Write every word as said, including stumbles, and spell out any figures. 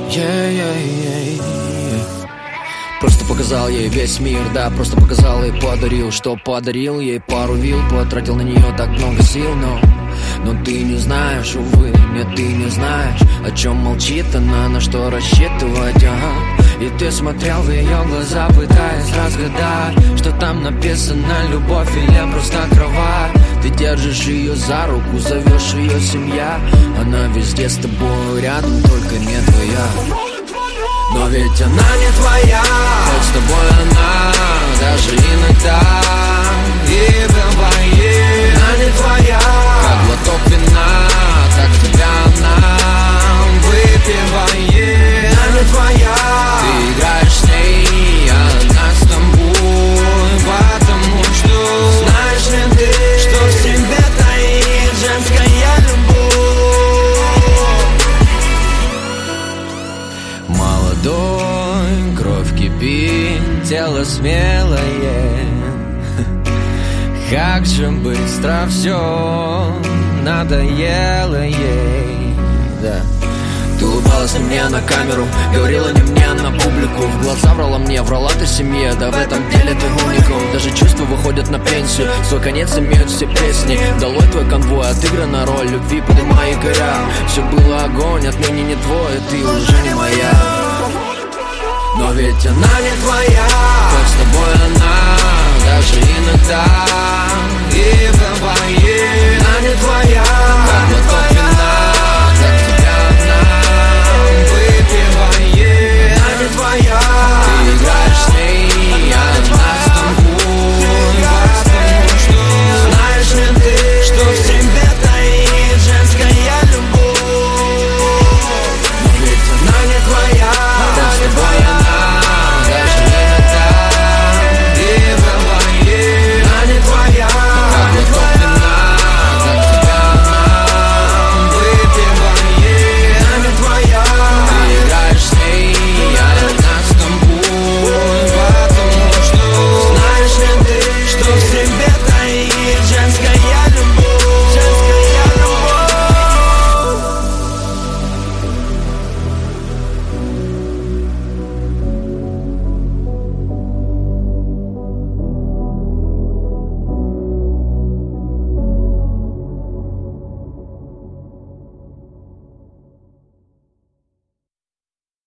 yeah, yeah, yeah. Просто показал ей весь мир, да, просто показал и подарил. Что подарил ей пару вил, потратил на нее так много сил. Но, но ты не знаешь, увы, нет, ты не знаешь, о чем молчит она, на что рассчитывать, ага. И ты смотрел в ее глаза, пытаясь разгадать, что там написано, любовь или просто кровать. Ты держишь ее за руку, зовешь ее семья. Она везде с тобой рядом, только не твоя. Но ведь она не твоя, хоть с тобой она даже иногда и бывает. Она не твоя, как глоток вина, так тебя она выпивает. Она не твоя, ты играешь с ней, а она с тобой, потому что знаешь ли ты, что в себе таит женская любовь. Молодой, кровь кипит, тело смелое. Как же быстро все надоело ей, да. Ты улыбалась не мне на камеру, говорила не мне на публику. В глаза врала мне, врала ты семье, да в этом деле ты уникум. Даже чувства выходят на пенсию, свой конец имеют все песни. Долой твой конвой, отыграна роль любви, подымай якоря. Все было огонь, отныне не твой, ты уже не моя. Но ведь она не твоя, как с тобой